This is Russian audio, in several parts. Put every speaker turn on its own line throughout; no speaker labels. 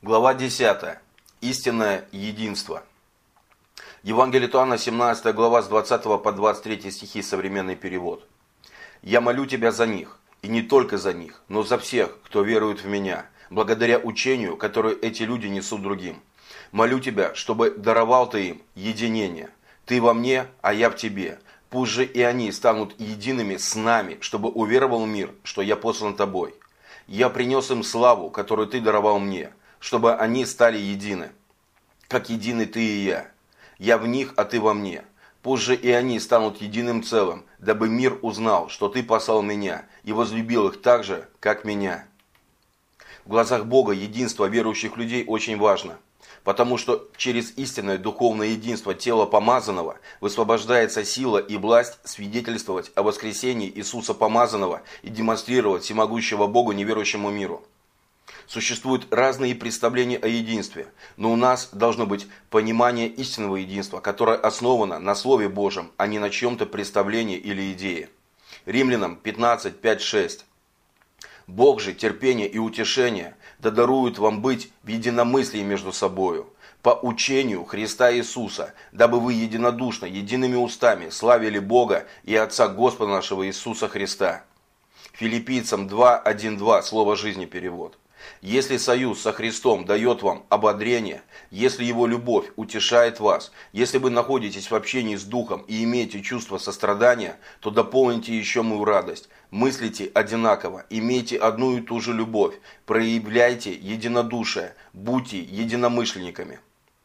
Глава 10. Истинное единство. Евангелие от Иоанна, 17 глава, с 20 по 23 стихи, современный перевод. «Я молю Тебя за них, и не только за них, но за всех, кто верует в Меня, благодаря учению, которое эти люди несут другим. Молю Тебя, чтобы даровал Ты им единение. Ты во мне, а я в Тебе. Пусть же и они станут едиными с нами, чтобы уверовал мир, что я послан Тобой. Я принес им славу, которую Ты даровал мне, чтобы они стали едины, как едины Ты и я. Я в них, а Ты во мне. Пусть же и они станут единым целым, дабы мир узнал, что Ты послал Меня и возлюбил их так же, как Меня». В глазах Бога единство верующих людей очень важно, потому что через истинное духовное единство тела помазанного высвобождается сила и власть свидетельствовать о воскресении Иисуса помазанного и демонстрировать всемогущего Бога неверующему миру. Существуют разные представления о единстве, но у нас должно быть понимание истинного единства, которое основано на Слове Божьем, а не на чем-то представлении или идее. Римлянам 15, 5, 6. «Бог же терпение и утешение да дарует вам быть в единомыслии между собою, по учению Христа Иисуса, дабы вы единодушно, едиными устами славили Бога и Отца Господа нашего Иисуса Христа». Филиппийцам 2, 1, 2, Слово жизни перевод. «Если союз со Христом дает вам ободрение, если Его любовь утешает вас, если вы находитесь в общении с Духом и имеете чувство сострадания, то дополните еще мою радость. Мыслите одинаково, имейте одну и ту же любовь, проявляйте единодушие, будьте единомышленниками».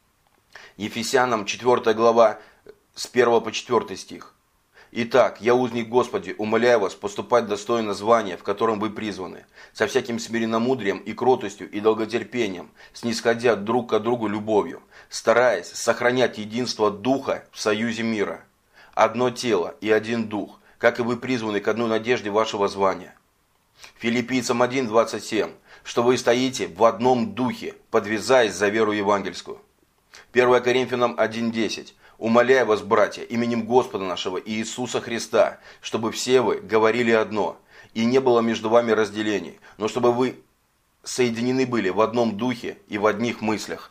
Ефесянам 4 глава, с 1 по 4 стих. «Итак, я, узник Господи, умоляю вас поступать достойно звания, в котором вы призваны, со всяким смиренномудрием и кротостью и долготерпением, снисходя друг к другу любовью, стараясь сохранять единство Духа в союзе мира. Одно тело и один Дух, как и вы призваны к одной надежде вашего звания». Филиппийцам 1, 27. «Что вы стоите в одном Духе, подвязаясь за веру евангельскую». 1 Коринфянам 1, 10. «Умоляю вас, братья, именем Господа нашего Иисуса Христа, чтобы все вы говорили одно, и не было между вами разделений, но чтобы вы соединены были в одном духе и в одних мыслях».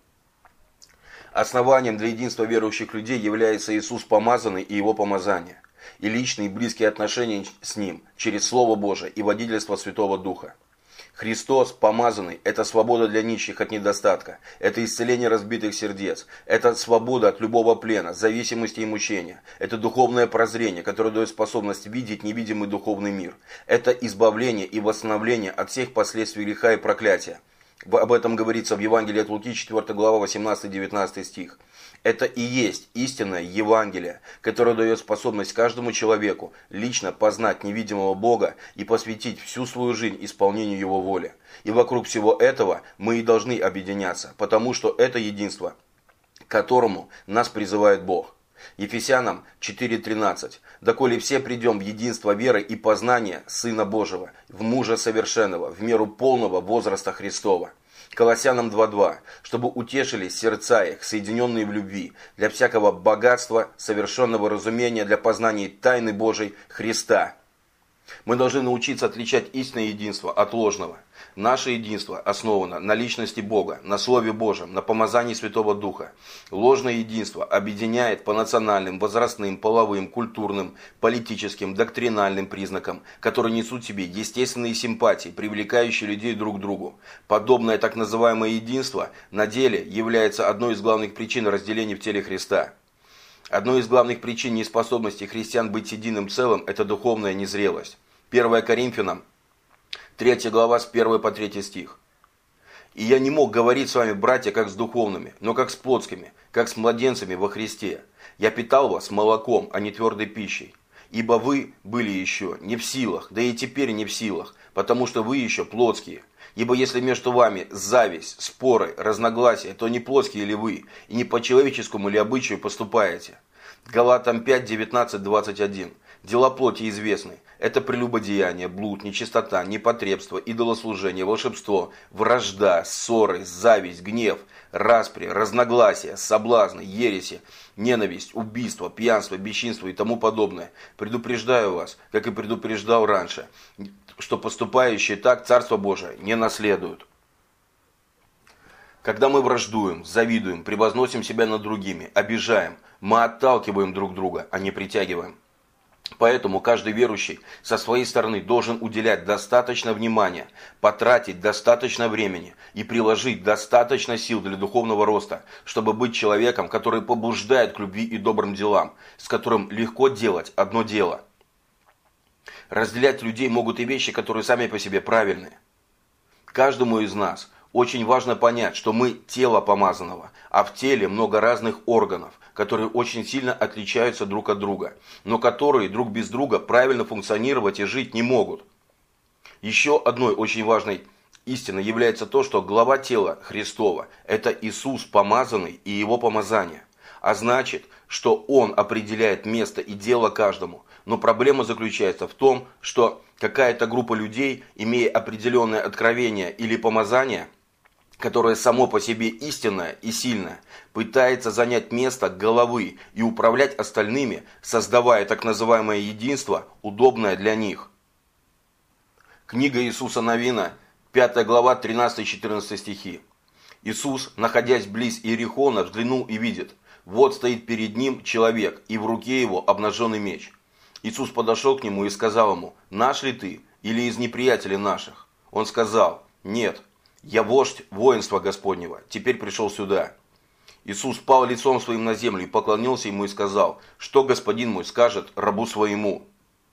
Основанием для единства верующих людей является Иисус помазанный и Его помазание, и личные и близкие отношения с Ним через Слово Божие и водительство Святого Духа. Христос, помазанный, это свобода для нищих от недостатка, это исцеление разбитых сердец, это свобода от любого плена, зависимости и мучения, это духовное прозрение, которое дает способность видеть невидимый духовный мир, это избавление и восстановление от всех последствий греха и проклятия. Об этом говорится в Евангелии от Луки, 4 глава, 18-19 стих. Это и есть истинное Евангелие, которое дает способность каждому человеку лично познать невидимого Бога и посвятить всю свою жизнь исполнению Его воли. И вокруг всего этого мы и должны объединяться, потому что это единство, к которому нас призывает Бог. Ефесянам 4:13. «Доколе все придем в единство веры и познания Сына Божьего, в мужа совершенного, в меру полного возраста Христова». Колоссянам 2:2. «Чтобы утешились сердца их, соединенные в любви, для всякого богатства, совершенного разумения, для познания тайны Божией Христа». Мы должны научиться отличать истинное единство от ложного. Наше единство основано на личности Бога, на Слове Божьем, на помазании Святого Духа. Ложное единство объединяет по национальным, возрастным, половым, культурным, политическим, доктринальным признакам, которые несут в себе естественные симпатии, привлекающие людей друг к другу. Подобное так называемое единство на деле является одной из главных причин разделения в теле Христа. Одной из главных причин неспособности христиан быть единым целым – это духовная незрелость. 1 Коринфянам 3 глава, с 1 по 3 стих. «И я не мог говорить с вами, братья, как с духовными, но как с плотскими, как с младенцами во Христе. Я питал вас молоком, а не твердой пищей. Ибо вы были еще не в силах, да и теперь не в силах, потому что вы еще плотские. Ибо если между вами зависть, споры, разногласия, то не плотские ли вы, и не по человеческому ли обычаю поступаете?» Галатам 5, 19, 21. «Дела плоти известны. Это прелюбодеяние, блуд, нечистота, непотребство, идолослужение, волшебство, вражда, ссоры, зависть, гнев, распри, разногласия, соблазны, ереси, ненависть, убийство, пьянство, бесчинство и тому подобное. Предупреждаю вас, как и предупреждал раньше, что поступающие так Царство Божие не наследуют». Когда мы враждуем, завидуем, превозносим себя над другими, обижаем, мы отталкиваем друг друга, а не притягиваем. Поэтому каждый верующий со своей стороны должен уделять достаточно внимания, потратить достаточно времени и приложить достаточно сил для духовного роста, чтобы быть человеком, который побуждает к любви и добрым делам, с которым легко делать одно дело. Разделять людей могут и вещи, которые сами по себе правильные. Каждому из нас очень важно понять, что мы тело помазанного, а в теле много разных органов, которые очень сильно отличаются друг от друга, но которые друг без друга правильно функционировать и жить не могут. Еще одной очень важной истиной является то, что глава тела Христова – это Иисус помазанный и Его помазание. А значит, что Он определяет место и дело каждому. Но проблема заключается в том, что какая-то группа людей, имея определенное откровение или помазание, которое само по себе истинное и сильное, пытается занять место головы и управлять остальными, создавая так называемое единство, удобное для них. Книга Иисуса Навина, 5 глава, 13-14 стихи. Иисус, находясь близ Иерихона, взглянул и видит: вот стоит перед ним человек, и в руке его обнаженный меч. Иисус подошел к нему и сказал ему: наш ли ты, или из неприятелей наших? Он сказал: нет, я вождь воинства Господнего, теперь пришел сюда. Иисус пал лицом своим на землю и поклонился ему и сказал: что господин мой скажет рабу своему?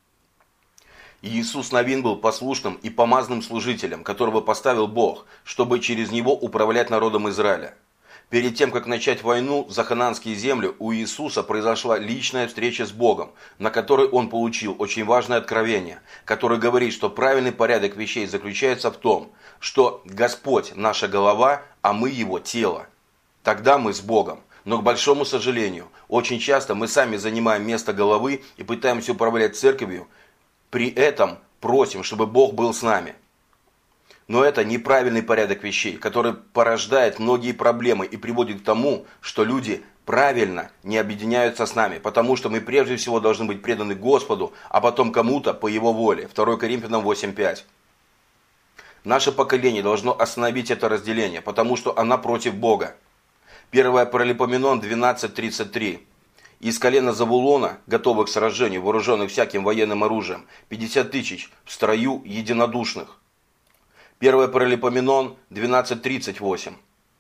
И Иисус Навин был послушным и помазанным служителем, которого поставил Бог, чтобы через него управлять народом Израиля. Перед тем, как начать войну за ханаанские земли, у Иисуса произошла личная встреча с Богом, на которой он получил очень важное откровение, которое говорит, что правильный порядок вещей заключается в том, что Господь – наша голова, а мы Его тело. Тогда мы с Богом. Но, к большому сожалению, очень часто мы сами занимаем место головы и пытаемся управлять церковью, при этом просим, чтобы Бог был с нами. Но это неправильный порядок вещей, который порождает многие проблемы и приводит к тому, что люди правильно не объединяются с нами, потому что мы прежде всего должны быть преданы Господу, а потом кому-то по Его воле. 2 Коринфянам 8:5. Наше поколение должно остановить это разделение, потому что оно против Бога. 1 Паралипоменон 12:33. Из колена Завулона, готовых к сражению, вооруженных всяким военным оружием, 50 тысяч в строю единодушных. 1 Паралипоменон 12:38.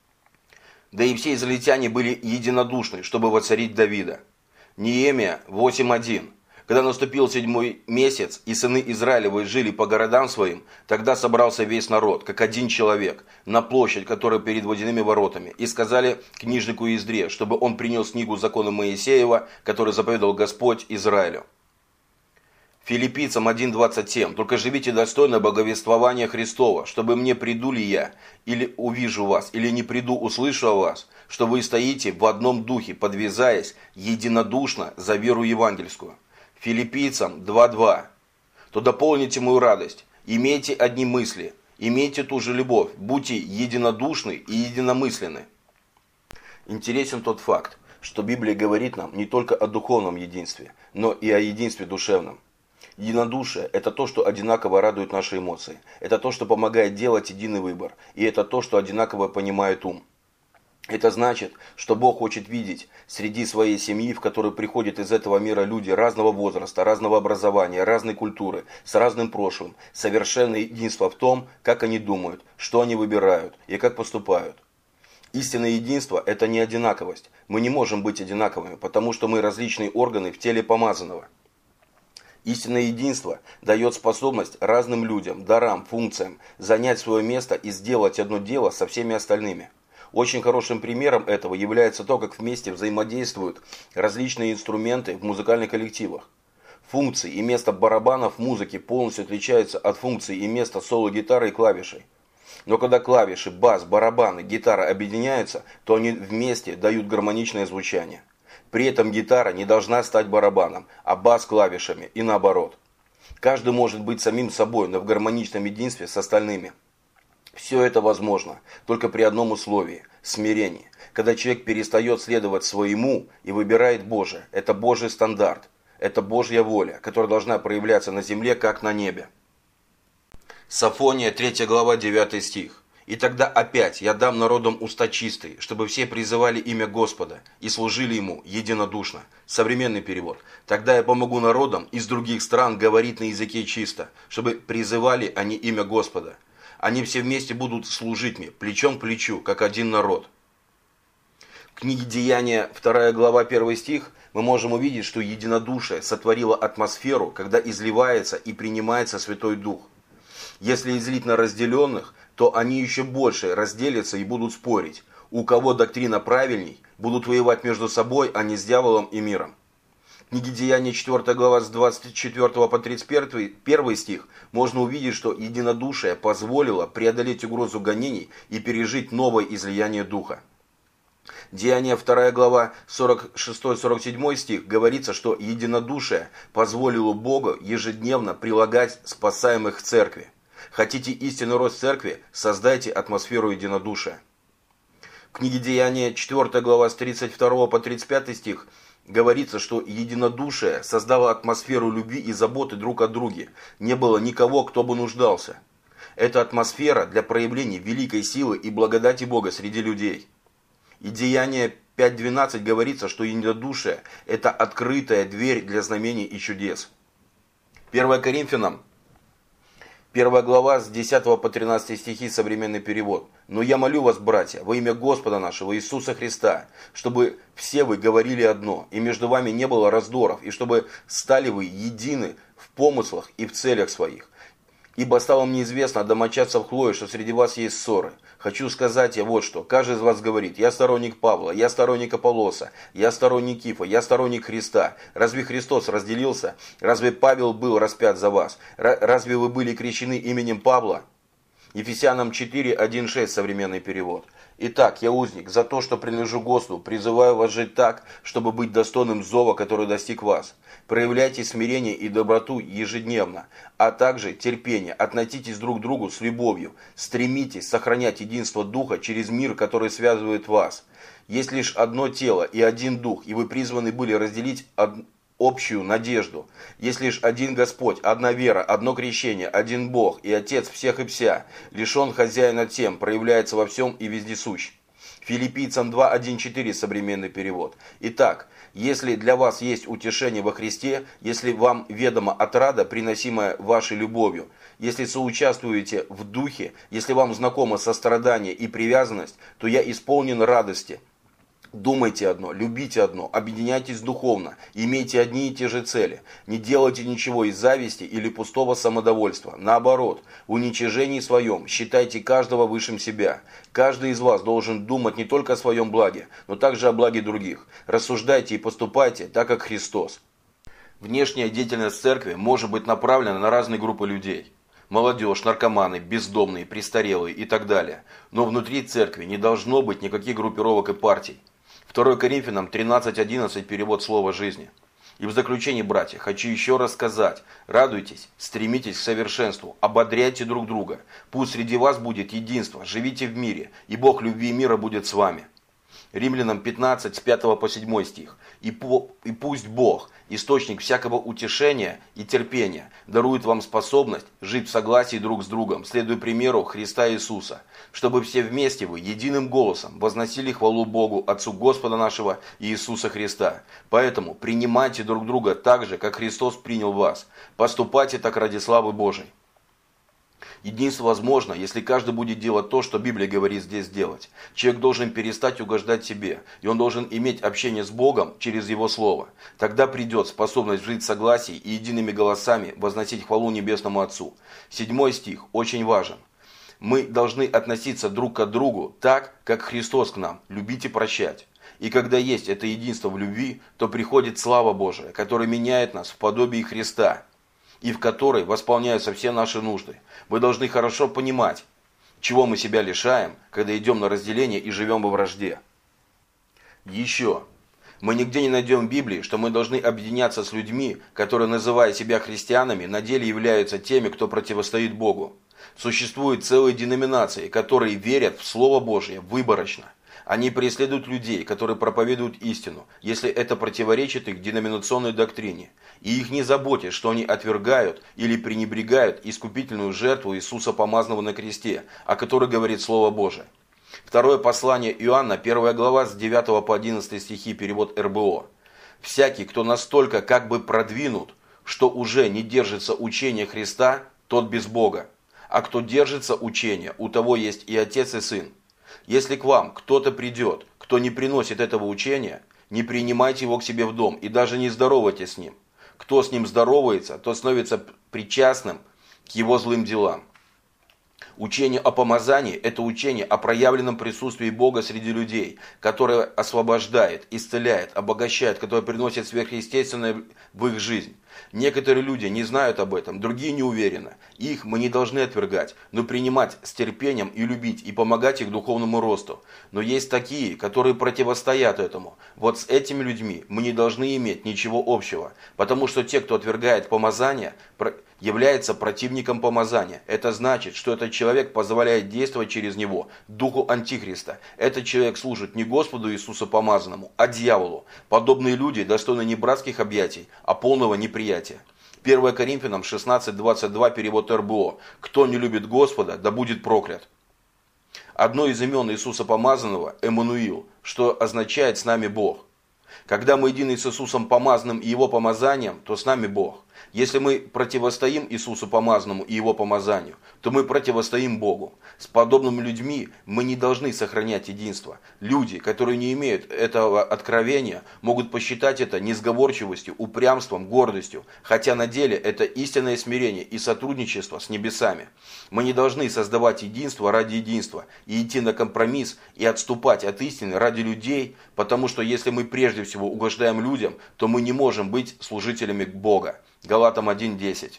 Да и все израильтяне были единодушны, чтобы воцарить Давида. Неемия 8:1. Когда наступил 7-й месяц, и сыны Израилевы жили по городам своим, тогда собрался весь народ, как один человек, на площадь, которая перед водяными воротами, и сказали книжнику Издре, чтобы он принес книгу закона Моисеева, который заповедал Господь Израилю. Филиппийцам 1:27. Только живите достойно благовествования Христова, чтобы мне приду ли я, или увижу вас, или не приду, услышу о вас, что вы стоите в одном духе, подвязаясь единодушно за веру евангельскую. Филиппийцам 2:2. То дополните мою радость, имейте одни мысли, имейте ту же любовь, будьте единодушны и единомысленны. Интересен тот факт, что Библия говорит нам не только о духовном единстве, но и о единстве душевном. Единодушие – это то, что одинаково радует наши эмоции. Это то, что помогает делать единый выбор. И это то, что одинаково понимает ум. Это значит, что Бог хочет видеть среди своей семьи, в которую приходят из этого мира люди разного возраста, разного образования, разной культуры, с разным прошлым, совершенное единство в том, как они думают, что они выбирают и как поступают. Истинное единство – это не одинаковость. Мы не можем быть одинаковыми, потому что мы различные органы в теле помазанного. Истинное единство дает способность разным людям, дарам, функциям занять свое место и сделать одно дело со всеми остальными. Очень хорошим примером этого является то, как вместе взаимодействуют различные инструменты в музыкальных коллективах. Функции и место барабанов в музыке полностью отличаются от функций и места соло-гитары и клавишей. Но когда клавиши, бас, барабаны, гитара объединяются, то они вместе дают гармоничное звучание. При этом гитара не должна стать барабаном, а бас клавишами и наоборот. Каждый может быть самим собой, но в гармоничном единстве с остальными. Все это возможно только при одном условии – смирении. Когда человек перестает следовать своему и выбирает Божие. Это Божий стандарт, это Божья воля, которая должна проявляться на земле, как на небе. Софония 3 глава 9 стих. И тогда опять я дам народам уста чистые, чтобы все призывали имя Господа и служили Ему единодушно. Современный перевод. Тогда я помогу народам из других стран говорить на языке чисто, чтобы призывали они имя Господа. Они все вместе будут служить мне, плечом к плечу, как один народ. В книге Деяния, 2 глава, 1 стих, мы можем увидеть, что единодушие сотворило атмосферу, когда изливается и принимается Святой Дух. Если излить на разделенных, то они еще больше разделятся и будут спорить. У кого доктрина правильней, будут воевать между собой, а не с дьяволом и миром. В книге Деяния 4 глава с 24 по 31 стих можно увидеть, что единодушие позволило преодолеть угрозу гонений и пережить новое излияние Духа. Деяния 2 глава 46-47 стих говорится, что единодушие позволило Богу ежедневно прилагать спасаемых к церкви. Хотите истинный рост церкви? Создайте атмосферу единодушия. В книге Деяния 4 глава с 32 по 35 стих говорится, что единодушие создало атмосферу любви и заботы друг о друге. Не было никого, кто бы нуждался. Это атмосфера для проявления великой силы и благодати Бога среди людей. И Деяние 5.12 говорится, что единодушие – это открытая дверь для знамений и чудес. 1 Коринфянам 1 глава с 10 по 13 стихи, современный перевод. «Но я молю вас, братья, во имя Господа нашего Иисуса Христа, чтобы все вы говорили одно, и между вами не было раздоров, и чтобы стали вы едины в помыслах и в целях своих. Ибо стало мне известно от домочадцев Хлои, что среди вас есть ссоры. Хочу сказать я вот что. Каждый из вас говорит: я сторонник Павла, я сторонник Аполлоса, я сторонник Кифа, я сторонник Христа. Разве Христос разделился? Разве Павел был распят за вас? Разве вы были крещены именем Павла?» Ефесянам 4:1-6, современный перевод. «Итак, я узник, за то, что принадлежу Господу, призываю вас жить так, чтобы быть достойным зова, который достиг вас. Проявляйте смирение и доброту ежедневно, а также терпение. Относитесь друг к другу с любовью. Стремитесь сохранять единство Духа через мир, который связывает вас. Есть лишь одно тело и один Дух, и вы призваны были разделить общую надежду. Есть лишь один Господь, одна вера, одно крещение, один Бог и Отец всех и вся. Лишь Он хозяин над тем, проявляется во всем и вездесущ». Филиппийцам 2:1-4, современный перевод. «Итак, если для вас есть утешение во Христе, если вам ведома отрада, приносимая вашей любовью, если соучаствуете в Духе, если вам знакомо сострадание и привязанность, то я исполнен радости. Думайте одно, любите одно, объединяйтесь духовно, имейте одни и те же цели. Не делайте ничего из зависти или пустого самодовольства. Наоборот, в уничижении своем считайте каждого высшим себя. Каждый из вас должен думать не только о своем благе, но также о благе других. Рассуждайте и поступайте так, как Христос». Внешняя деятельность церкви может быть направлена на разные группы людей. Молодежь, наркоманы, бездомные, престарелые и так далее. Но внутри церкви не должно быть никаких группировок и партий. 2 Коринфянам 13:11, перевод слова жизни. «И в заключение, братья, хочу еще раз сказать: радуйтесь, стремитесь к совершенству, ободряйте друг друга. Пусть среди вас будет единство, живите в мире, и Бог любви и мира будет с вами». Римлянам 15, с 5 по 7 стих. «И пусть Бог, источник всякого утешения и терпения, дарует вам способность жить в согласии друг с другом, следуя примеру Христа Иисуса, чтобы все вместе вы единым голосом возносили хвалу Богу, Отцу Господа нашего Иисуса Христа. Поэтому принимайте друг друга так же, как Христос принял вас. Поступайте так ради славы Божией». Единство возможно, если каждый будет делать то, что Библия говорит здесь делать. Человек должен перестать угождать себе, и он должен иметь общение с Богом через Его Слово. Тогда придет способность жить в согласии и едиными голосами возносить хвалу Небесному Отцу. 7 стих очень важен. Мы должны относиться друг к другу так, как Христос к нам, любить и прощать. И когда есть это единство в любви, то приходит слава Божия, которая меняет нас в подобии Христа, и в которой восполняются все наши нужды. Вы должны хорошо понимать, чего мы себя лишаем, когда идем на разделение и живем во вражде. Еще. Мы нигде не найдем в Библии, что мы должны объединяться с людьми, которые, называя себя христианами, на деле являются теми, кто противостоит Богу. Существуют целые деноминации, которые верят в Слово Божие выборочно. Они преследуют людей, которые проповедуют истину, если это противоречит их деноминационной доктрине. И их не заботит, что они отвергают или пренебрегают искупительную жертву Иисуса Помазанного на кресте, о которой говорит Слово Божие. Второе послание Иоанна, 1 глава, с 9 по 11 стихи, перевод РБО. «Всякий, кто настолько как бы продвинут, что уже не держится учения Христа, тот без Бога. А кто держится учения, у того есть и Отец, и Сын. Если к вам кто-то придет, кто не приносит этого учения, не принимайте его к себе в дом и даже не здоровайтесь с ним. Кто с ним здоровается, тот становится причастным к его злым делам». Учение о помазании – это учение о проявленном присутствии Бога среди людей, которое освобождает, исцеляет, обогащает, которое приносит сверхъестественное в их жизнь. Некоторые люди не знают об этом, другие не уверены. Их мы не должны отвергать, но принимать с терпением и любить, и помогать их духовному росту. Но есть такие, которые противостоят этому. Вот с этими людьми мы не должны иметь ничего общего, потому что те, кто отвергает помазание, является противником помазания. Это значит, что этот человек позволяет действовать через него духу Антихриста. Этот человек служит не Господу Иисусу Помазанному, а дьяволу. Подобные люди достойны не братских объятий, а полного неприятия. 1 Коринфянам 16:22, перевод РБО. «Кто не любит Господа, да будет проклят». Одно из имен Иисуса Помазанного – Эммануил, что означает «с нами Бог». Когда мы едины с Иисусом Помазанным и Его помазанием, то с нами Бог. Если мы противостоим Иисусу Помазанному и Его помазанию, то мы противостоим Богу. С подобными людьми мы не должны сохранять единство. Люди, которые не имеют этого откровения, могут посчитать это несговорчивостью, упрямством, гордостью, хотя на деле это истинное смирение и сотрудничество с небесами. Мы не должны создавать единство ради единства и идти на компромисс и отступать от истины ради людей, потому что если мы прежде всего угождаем людям, то мы не можем быть служителями Бога. Галатам 1:10.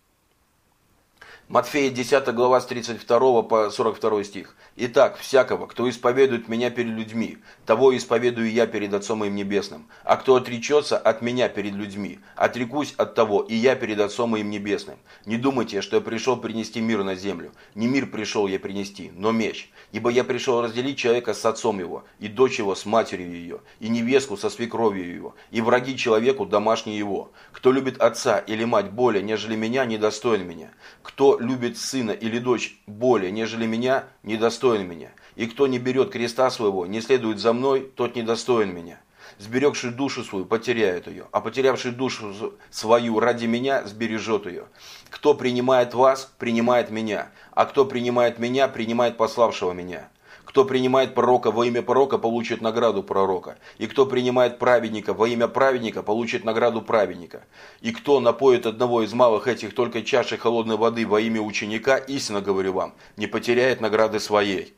Матфея 10 глава с 32 по 42 стих. «Итак, всякого, кто исповедует меня перед людьми, того исповедую я перед Отцом моим Небесным. А кто отречется от меня перед людьми, отрекусь от того и я перед Отцом моим Небесным. Не думайте, что я пришел принести мир на землю. Не мир пришел я принести, но меч. Ибо я пришел разделить человека с отцом его, и дочь его с матерью ее, и невестку со свекровью его, и враги человеку домашние его. Кто любит отца или мать более, нежели меня, недостоин меня. Кто любит сына или дочь более, нежели меня, недостоин меня. И кто не берет креста своего, не следует за мной, тот недостоин меня. Сберегший душу свою, потеряет ее, а потерявший душу свою ради меня, сбережет ее. Кто принимает вас, принимает меня, а кто принимает меня, принимает пославшего меня. Кто принимает пророка во имя пророка, получит награду пророка. И кто принимает праведника во имя праведника, получит награду праведника. И кто напоит одного из малых этих только чашей холодной воды во имя ученика, истинно говорю вам, не потеряет награды своей».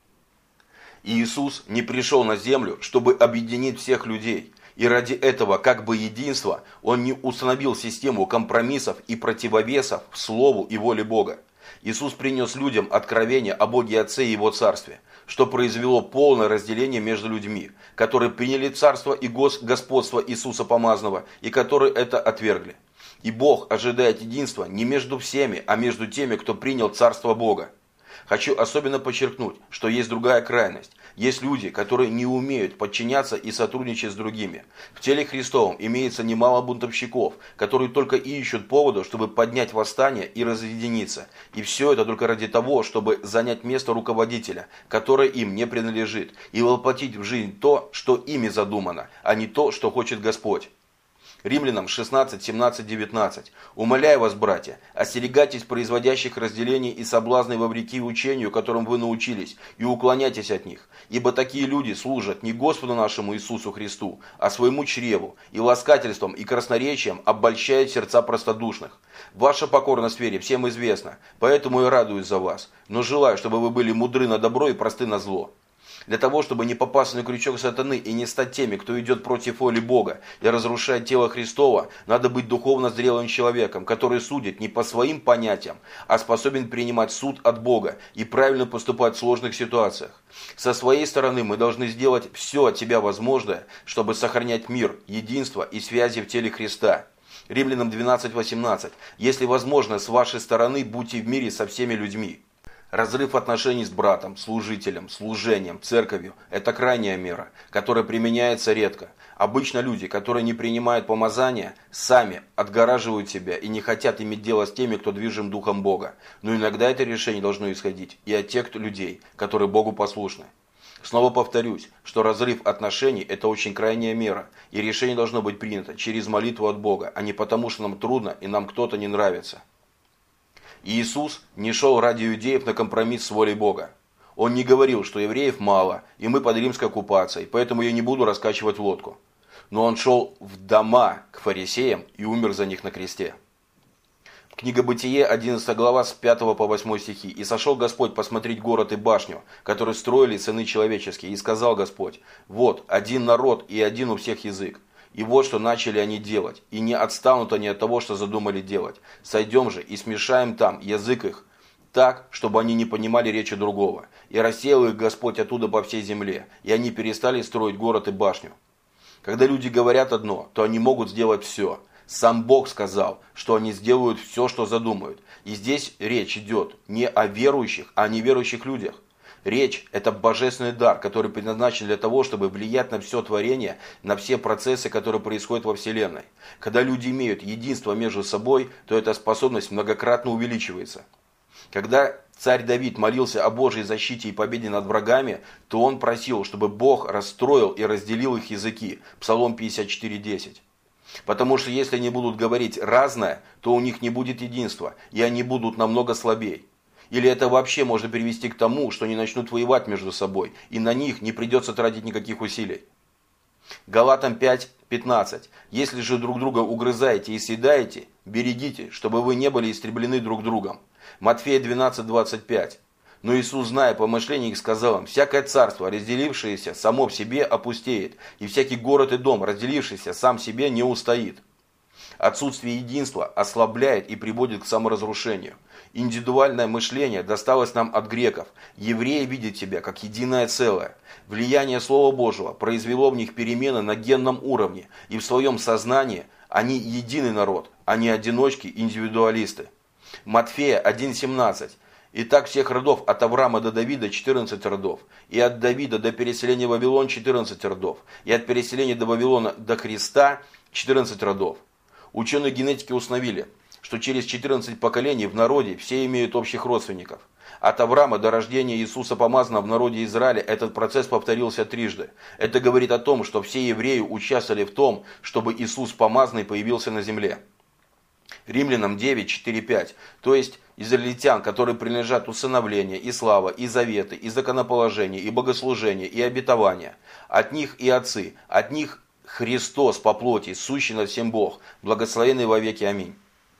И Иисус не пришел на землю, чтобы объединить всех людей. И ради этого, как бы единства, Он не установил систему компромиссов и противовесов Слову и воле Бога. Иисус принес людям откровение о Боге Отце и Его Царстве, что произвело полное разделение между людьми, которые приняли царство и господство Иисуса Помазанного, и которые это отвергли. И Бог ожидает единства не между всеми, а между теми, кто принял царство Бога. Хочу особенно подчеркнуть, что есть другая крайность. Есть люди, которые не умеют подчиняться и сотрудничать с другими. В теле Христовом имеется немало бунтовщиков, которые только ищут повода, чтобы поднять восстание и разъединиться. И все это только ради того, чтобы занять место руководителя, которое им не принадлежит, и воплотить в жизнь то, что ими задумано, а не то, что хочет Господь. Римлянам 16, 17, 19. «Умоляю вас, братья, остерегайтесь производящих разделений и соблазны вопреки учению, которым вы научились, и уклоняйтесь от них. Ибо такие люди служат не Господу нашему Иисусу Христу, а своему чреву, и ласкательством и красноречием обольщают сердца простодушных. Ваша покорность вере всем известна, поэтому и радуюсь за вас, но желаю, чтобы вы были мудры на добро и просты на зло». Для того, чтобы не попасть на крючок сатаны и не стать теми, кто идет против воли Бога и разрушает тело Христова, надо быть духовно зрелым человеком, который судит не по своим понятиям, а способен принимать суд от Бога и правильно поступать в сложных ситуациях. Со своей стороны мы должны сделать все от себя возможное, чтобы сохранять мир, единство и связи в теле Христа. Римлянам 12:18. «Если возможно, с вашей стороны будьте в мире со всеми людьми». Разрыв отношений с братом, служителем, служением, церковью – это крайняя мера, которая применяется редко. Обычно люди, которые не принимают помазания, сами отгораживают себя и не хотят иметь дело с теми, кто движим Духом Бога. Но иногда это решение должно исходить и от тех людей, которые Богу послушны. Снова повторюсь, что разрыв отношений – это очень крайняя мера, и решение должно быть принято через молитву от Бога, а не потому, что нам трудно и нам кто-то не нравится. Иисус не шел ради иудеев на компромисс с волей Бога. Он не говорил, что евреев мало, и мы под римской оккупацией, поэтому я не буду раскачивать лодку. Но он шел в дома к фарисеям и умер за них на кресте. Книга Бытие, 11 глава, с 5 по 8 стихи. «И сошел Господь посмотреть город и башню, которые строили сыны человеческие, и сказал Господь: вот, один народ и один у всех язык. И вот что начали они делать, и не отстанут они от того, что задумали делать. Сойдем же и смешаем там язык их, так, чтобы они не понимали речи другого. И рассеял их Господь оттуда по всей земле, и они перестали строить город и башню». Когда люди говорят одно, то они могут сделать все. Сам Бог сказал, что они сделают все, что задумают. И здесь речь идет не о верующих, а о неверующих людях. Речь – это божественный дар, который предназначен для того, чтобы влиять на все творение, на все процессы, которые происходят во Вселенной. Когда люди имеют единство между собой, то эта способность многократно увеличивается. Когда царь Давид молился о Божьей защите и победе над врагами, то он просил, чтобы Бог расстроил и разделил их языки. Псалом 54:10. Потому что если они будут говорить разное, то у них не будет единства, и они будут намного слабее. Или это вообще может привести к тому, что они начнут воевать между собой, и на них не придется тратить никаких усилий. Галатам 5:15. «Если же друг друга угрызаете и съедаете, берегите, чтобы вы не были истреблены друг другом». Матфея 12:25. «Но Иисус, зная помышления их, сказал им: всякое царство, разделившееся само в себе, опустеет, и всякий город и дом, разделившийся сам себе, не устоит». Отсутствие единства ослабляет и приводит к саморазрушению. Индивидуальное мышление досталось нам от греков. Евреи видят себя как единое целое. Влияние Слова Божьего произвело в них перемены на генном уровне, и в своем сознании они единый народ, а не одиночки-индивидуалисты. Матфея 1:17. «Итак, всех родов от Авраама до Давида 14 родов, и от Давида до переселения в Вавилон 14 родов, и от переселения до Вавилона до Христа 14 родов». Ученые генетики установили, что через 14 поколений в народе все имеют общих родственников. От Авраама до рождения Иисуса Помазанного в народе Израиля этот процесс повторился трижды. Это говорит о том, что все евреи участвовали в том, чтобы Иисус Помазанный появился на земле. Римлянам 9:4-5, то есть израильтян, которые принадлежат усыновление, и слава, и заветы, и законоположение, и богослужение, и обетование. От них и отцы, от них Христос по плоти, сущий над всем Бог, благословенный во веки. Аминь.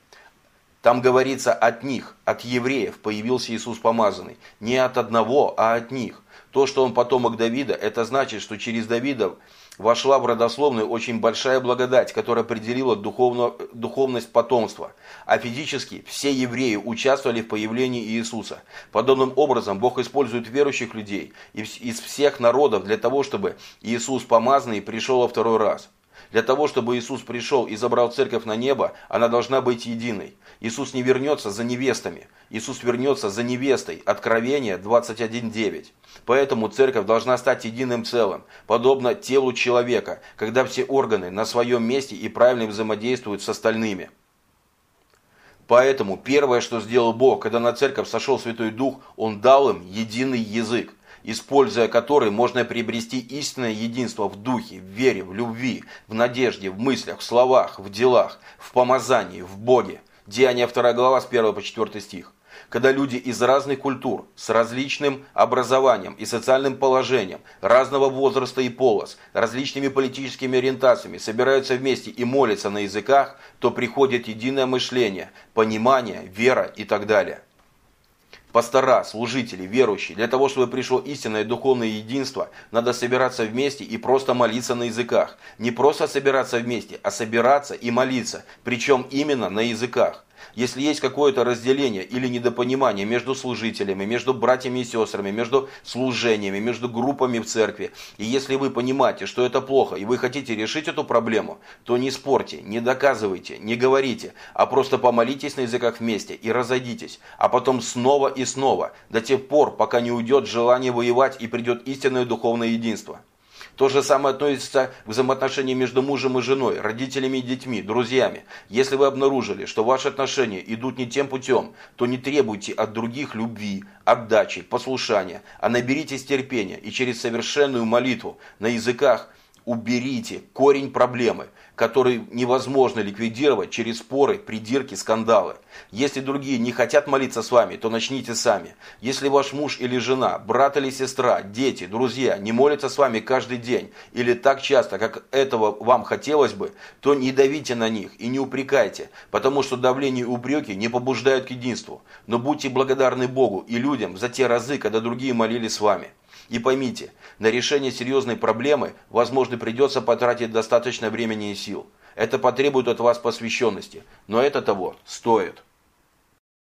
Там говорится от них, от евреев появился Иисус Помазанный. Не от одного, а от них. То, что он потомок Давида, это значит, что через Давида вошла в родословную очень большая благодать, которая определила духовность потомства. А физически все евреи участвовали в появлении Иисуса. Подобным образом Бог использует верующих людей из всех народов для того, чтобы Иисус Помазанный пришел во второй раз. Для того, чтобы Иисус пришел и забрал церковь на небо, она должна быть единой. Иисус не вернется за невестами. Иисус вернется за невестой. Откровение 21:9. Поэтому церковь должна стать единым целым, подобно телу человека, когда все органы на своем месте и правильно взаимодействуют с остальными. Поэтому первое, что сделал Бог, когда на церковь сошел Святой Дух, Он дал им единый язык, используя который можно приобрести истинное единство в духе, в вере, в любви, в надежде, в мыслях, в словах, в делах, в помазании, в Боге. Деяния 2 глава с 1 по 4 стих. Когда люди из разных культур, с различным образованием и социальным положением, разного возраста и пола, с различными политическими ориентациями собираются вместе и молятся на языках, то приходит единое мышление, понимание, вера и так далее. Пастора, служители, верующие, для того, чтобы пришло истинное духовное единство, надо собираться вместе и просто молиться на языках. Не просто собираться вместе, а собираться и молиться, причем именно на языках. Если есть какое-то разделение или недопонимание между служителями, между братьями и сестрами, между служениями, между группами в церкви, и если вы понимаете, что это плохо, и вы хотите решить эту проблему, то не спорьте, не доказывайте, не говорите, а просто помолитесь на языках вместе и разойдитесь, а потом снова и снова, до тех пор, пока не уйдет желание воевать и придет истинное духовное единство. То же самое относится к взаимоотношениям между мужем и женой, родителями и детьми, друзьями. Если вы обнаружили, что ваши отношения идут не тем путем, то не требуйте от других любви, отдачи, послушания, а наберитесь терпения и через совершенную молитву на языках уберите корень проблемы, который невозможно ликвидировать через споры, придирки, скандалы. Если другие не хотят молиться с вами, то начните сами. Если ваш муж или жена, брат или сестра, дети, друзья не молятся с вами каждый день или так часто, как этого вам хотелось бы, то не давите на них и не упрекайте, потому что давление и упреки не побуждают к единству. Но будьте благодарны Богу и людям за те разы, когда другие молились с вами. И поймите, на решение серьезной проблемы, возможно, придется потратить достаточно времени и сил. Это потребует от вас посвященности, но это того стоит.